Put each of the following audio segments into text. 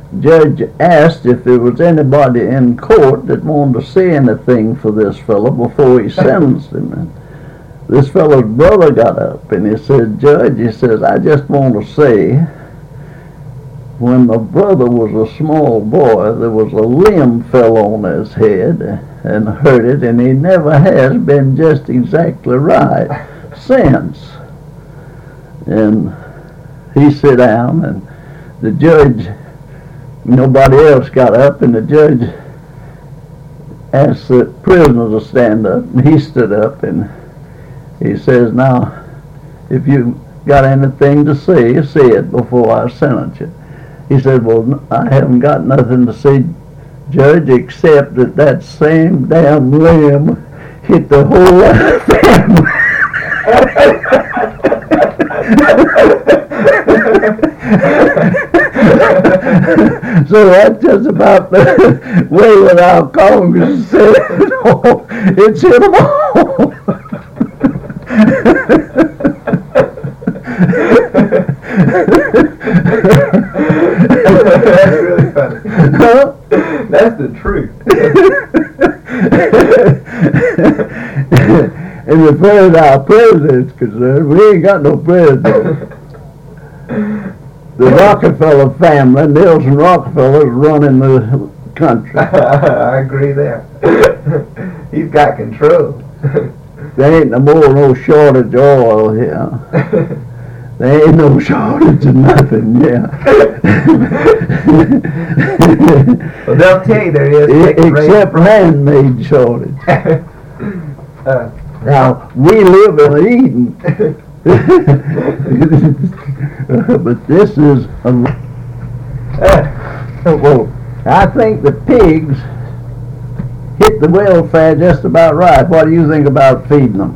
judge asked if there was anybody in court that wanted to say anything for this fellow before he sentenced him. And this fellow's brother got up and he said, "Judge," he says, "I just want to say, when my brother was a small boy, there was a limb fell on his head and hurt it, and he never has been just exactly right since." And he sat down, and the judge, nobody else got up, and the judge asked the prisoner to stand up, and he stood up, and he says, "Now, if you got anything to say it before I sentence you." He said, "Well, I haven't got nothing to say, Judge, except that same damn limb hit the whole family." So that's just about the way that our Congress said, "Oh, it's hit them all." That's really funny. Huh? That's the truth. And as far as our president's concerned, we ain't got no president. The Rockefeller family, Nelson Rockefeller, is running the country. I agree there. He's got control. There ain't no shortage of oil here. There ain't no shortage of nothing, yeah. Well, they'll tell you there is. Except man-made shortage. Now, we live in Eden. But this is well, I think the pigs hit the welfare just about right. What do you think about feeding them?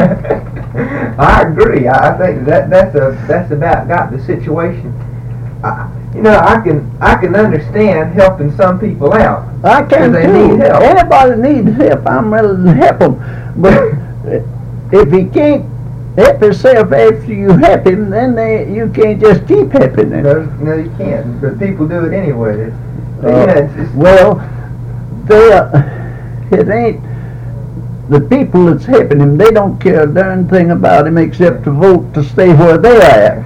I agree. I think that's about got the situation. I can understand helping some people out. I can they too. Need help. Anybody needs help, I'm ready to help them. But if he can't help himself after you help him, then you can't just keep helping him. No, you can't. But people do it anyway. Well, it ain't the people that's helping him. They don't care a darn thing about him except to vote to stay where they're at.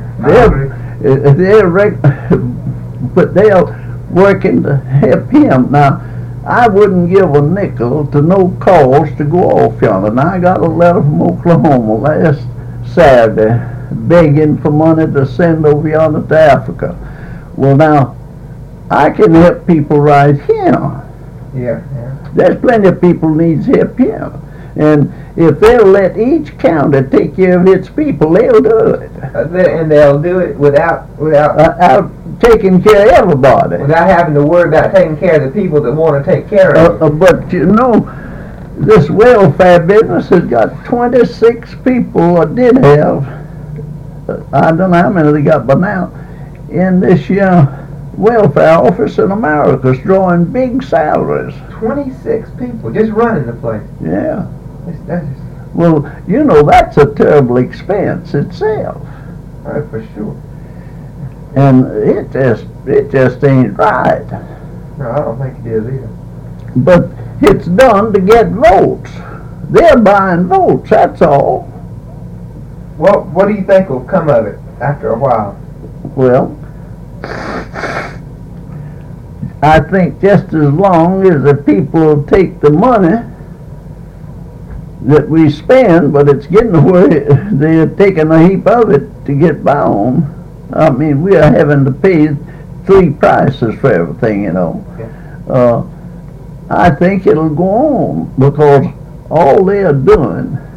But they're working to help him. Now, I wouldn't give a nickel to no cause to go off yonder. Now, I got a letter from Oklahoma last Saturday begging for money to send over yonder to Africa. Well, now, I can help people right here. Yeah. There's plenty of people needs help here. And if they'll let each county take care of its people, they'll do it. And they'll do it without taking care of everybody. Without having to worry about taking care of the people that want to take care of it. But you know, this welfare business has got 26 people, or did have, I don't know how many they got by now, in this welfare office in America is drawing big salaries. 26 people just running the place. Yeah. That's Well, you know, that's a terrible expense itself. for sure. And it just ain't right. No, I don't think it is either. But it's done to get votes. They're buying votes, that's all. What do you think will come of it after a while? Well, I think just as long as the people take the money that we spend, but it's getting away, they're taking a heap of it to get by on. I mean, we are having to pay 3 prices for everything, you know. Yeah. I think it'll go on because all they are doing